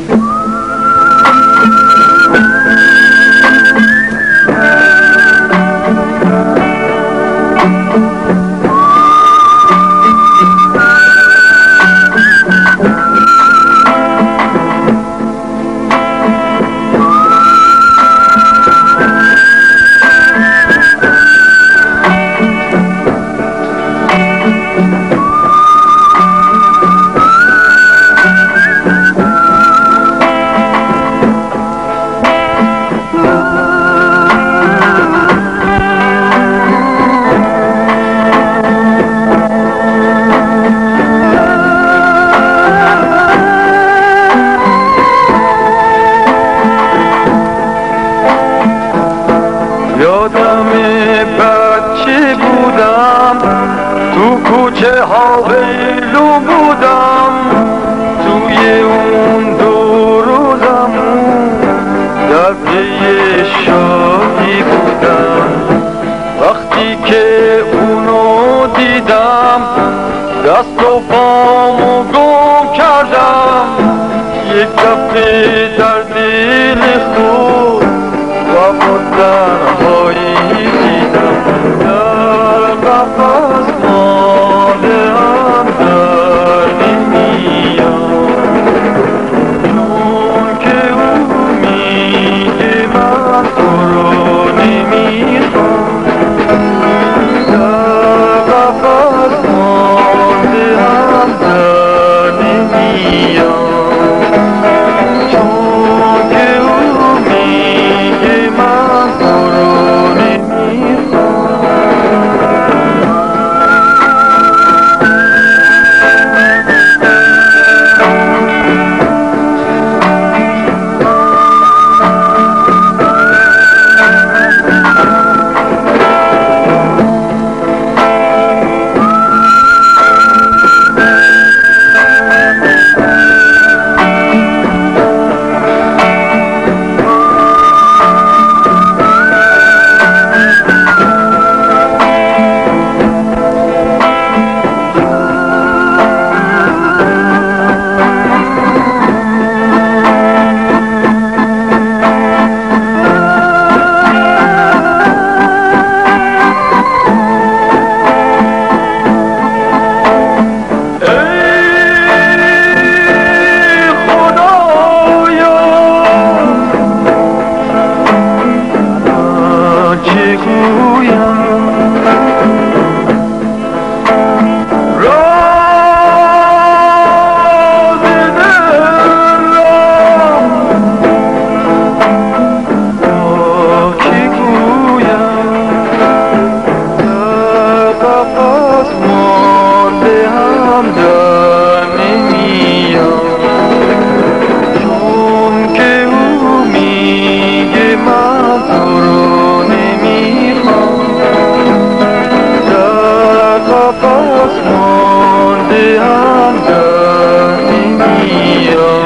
یادم بچه بودم تو کوچه ها ویلو بودم توی اون دو روزمون در پی شادی بودم وقتی که اونو دیدم دست و پامو گم کردم یک دفعه در دل خود و تنهایی دیدم در قفس ماندم دردی میاد چون که او میگه من تو رو نمیخوام در قفس ماندم دردی میاد چون که او میگه من تو رو نمیخوام چون که او میگه من تو رو نمیخوام در قفس مانده هم در نمیام